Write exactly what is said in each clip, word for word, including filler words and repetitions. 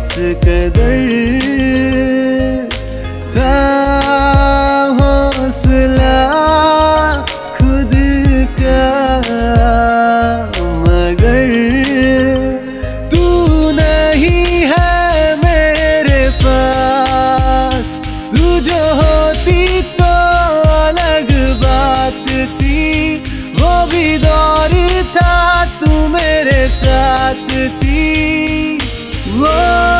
किस कदर था हौसला खुद का, मगर तू नहीं है मेरे पास। तू जो होती तो अलग बात थी, वो भी दौर था, तू मेरे साथ थी। वो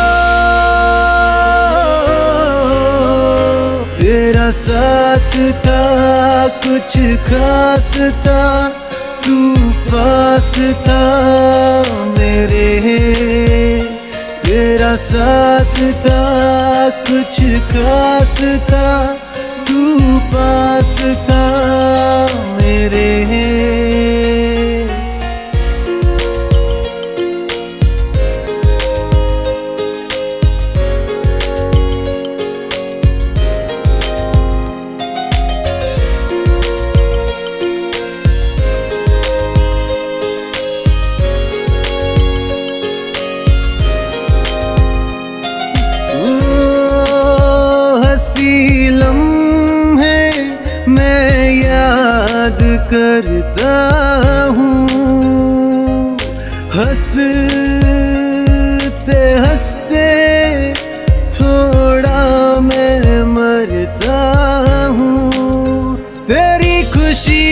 तेरा साथ था कुछ खास था, तू पास था मेरे। तेरा साथ था कुछ खास था, तू पास था मेरे। हंसी लम्हे मैं याद करता हूँ, हंसते हंसते थोड़ा मैं मरता हूँ। तेरी खुशी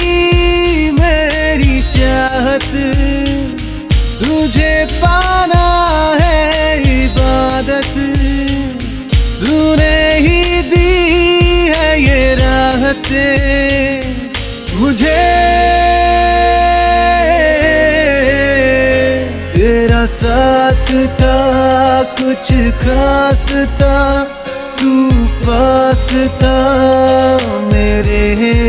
मेरी चाहत, तुझे पाना है इबादत। तूने ही दी है ये राहतें मुझे। तेरा साथ था कुछ खास था, तू पास था मेरे।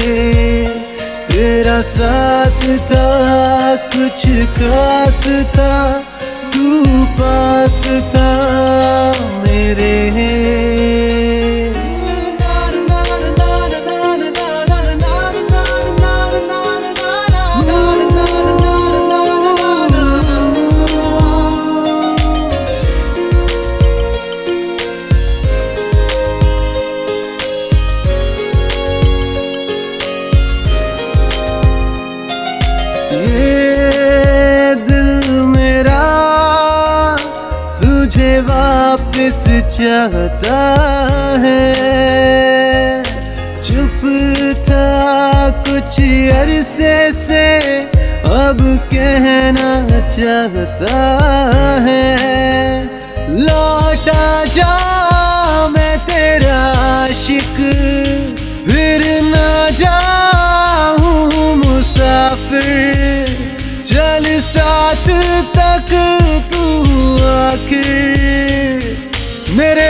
तेरा साथ था कुछ खास था, तू पास था मेरे। ये दिल मेरा तुझे वापस चाहता है। चुप था कुछ अरसे से, अब कहना चाहता है। लौटा जा मैं तेरा आशिक, फिर ना जाऊं मुसाफिर। चल साथ तक तू आखिर मेरे।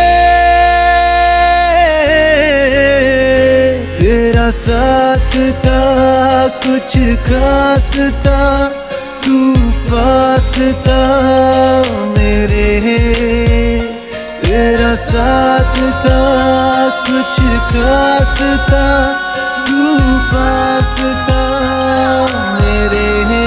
तेरा साथ था कुछ खास था, तू पास था मेरे। तेरा साथ था कुछ खास था, तू पास था मेरे।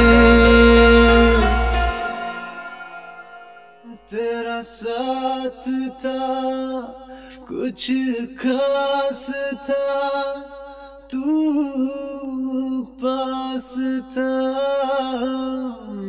तेरा साथ था कुछ खास था, तू पास था